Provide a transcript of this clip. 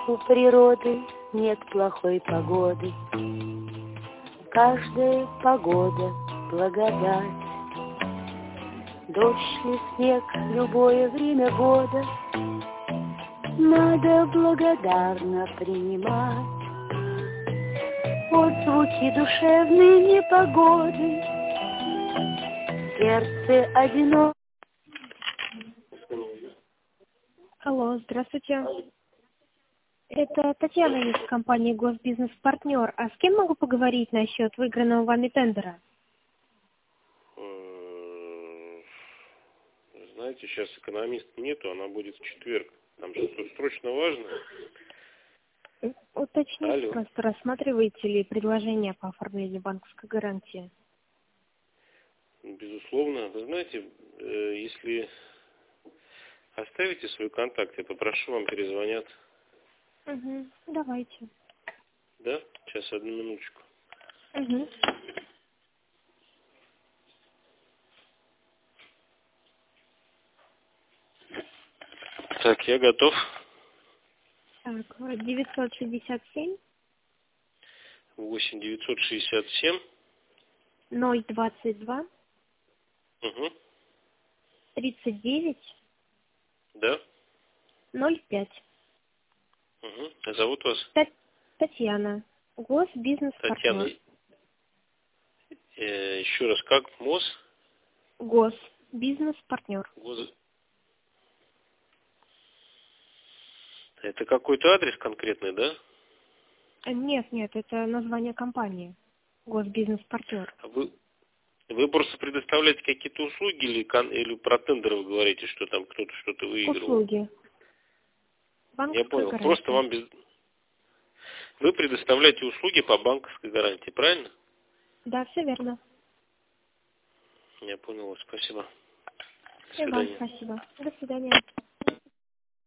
У природы нет плохой погоды. Каждая погода — благодать. Дождь и снег — любое время года надо благодарно принимать. Отзвуки душевной непогоды в сердце одиноко. Алло, здравствуйте. Это Татьяна из компании «Госбизнес-партнер». А с кем могу поговорить насчет выигранного вами тендера? Знаете, сейчас экономиста нету, она будет в четверг. Там что-то срочно важное. Уточните, просто рассматриваете ли предложение по оформлению банковской гарантии? Безусловно. Вы знаете, если оставите свой контакт, я попрошу, вам перезвонят. Угу, давайте. Да? Сейчас, одну минуточку. Угу. Так, я готов. Так, 967 8 967 022 Угу. 39 Да? 05. Угу. А зовут вас? Татьяна. Госбизнес-партнер. Татьяна. Еще раз, как? МОЗ? Госбизнес-партнер. Это какой-то адрес конкретный, да? Нет, это название компании. Госбизнес-партнер. А вы просто предоставляете какие-то услуги или про тендер вы говорите, что там кто-то что-то выиграл? Услуги. Я понял. Гарантия. Просто вам Вы предоставляете услуги по банковской гарантии, правильно? Да, все верно. Я понял. Спасибо. До И вам свидания. спасибо. До свидания.